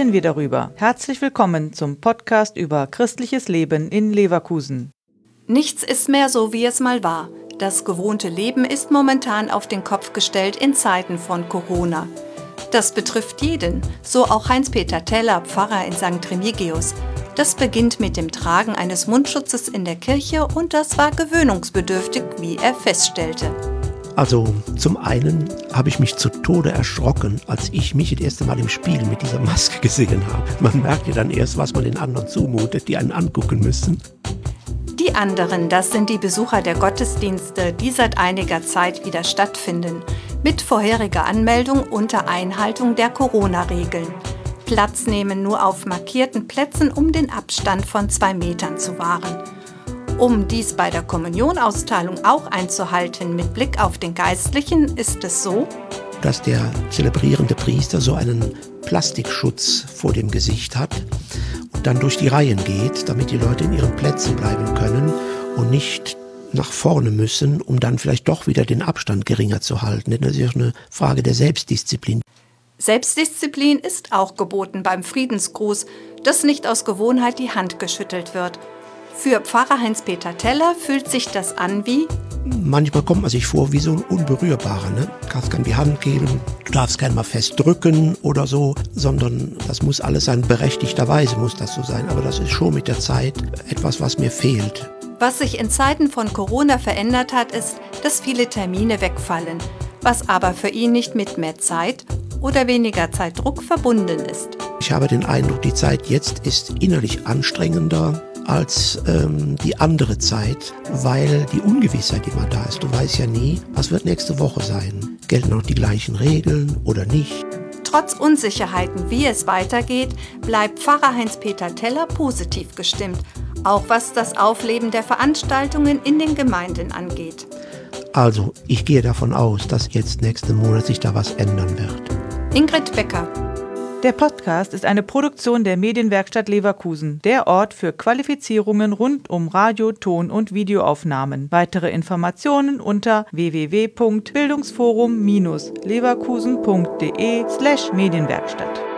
reden wir darüber. Herzlich willkommen zum Podcast über christliches Leben in Leverkusen. Nichts ist mehr so, wie es mal war. Das gewohnte Leben ist momentan auf den Kopf gestellt in Zeiten von Corona. Das betrifft jeden, so auch Heinz-Peter Teller, Pfarrer in St. Remigius. Das beginnt mit dem Tragen eines Mundschutzes in der Kirche und das war gewöhnungsbedürftig, wie er feststellte. Also zum einen habe ich mich zu Tode erschrocken, als ich mich das erste Mal im Spiegel mit dieser Maske gesehen habe. Man merkt ja dann erst, was man den anderen zumutet, die einen angucken müssen. Die anderen, das sind die Besucher der Gottesdienste, die seit einiger Zeit wieder stattfinden, mit vorheriger Anmeldung unter Einhaltung der Corona-Regeln. Platz nehmen nur auf markierten Plätzen, um den Abstand von 2 Metern zu wahren. Um dies bei der Kommunionausteilung auch einzuhalten mit Blick auf den Geistlichen, ist es so, dass der zelebrierende Priester so einen Plastikschutz vor dem Gesicht hat und dann durch die Reihen geht, damit die Leute in ihren Plätzen bleiben können und nicht nach vorne müssen, um dann vielleicht doch wieder den Abstand geringer zu halten. Das ist eine Frage der Selbstdisziplin. Selbstdisziplin ist auch geboten beim Friedensgruß, dass nicht aus Gewohnheit die Hand geschüttelt wird. Für Pfarrer Heinz-Peter Teller fühlt sich das an wie: Manchmal kommt man sich vor wie so ein Unberührbarer. Ne? Du kannst keine die Hand geben, du darfst keinen mal fest drücken oder so, sondern das muss alles sein, berechtigterweise muss das so sein. Aber das ist schon mit der Zeit etwas, was mir fehlt. Was sich in Zeiten von Corona verändert hat, ist, dass viele Termine wegfallen, was aber für ihn nicht mit mehr Zeit oder weniger Zeitdruck verbunden ist. Ich habe den Eindruck, die Zeit jetzt ist innerlich anstrengender als die andere Zeit, weil die Ungewissheit immer da ist. Du weißt ja nie, was wird nächste Woche sein. Gelten noch die gleichen Regeln oder nicht? Trotz Unsicherheiten, wie es weitergeht, bleibt Pfarrer Heinz-Peter Teller positiv gestimmt, auch was das Aufleben der Veranstaltungen in den Gemeinden angeht. Also, ich gehe davon aus, dass jetzt nächsten Monat sich da was ändern wird. Ingrid Becker. Der Podcast ist eine Produktion der Medienwerkstatt Leverkusen, der Ort für Qualifizierungen rund um Radio-, Ton- und Videoaufnahmen. Weitere Informationen unter www.bildungsforum-leverkusen.de/Medienwerkstatt.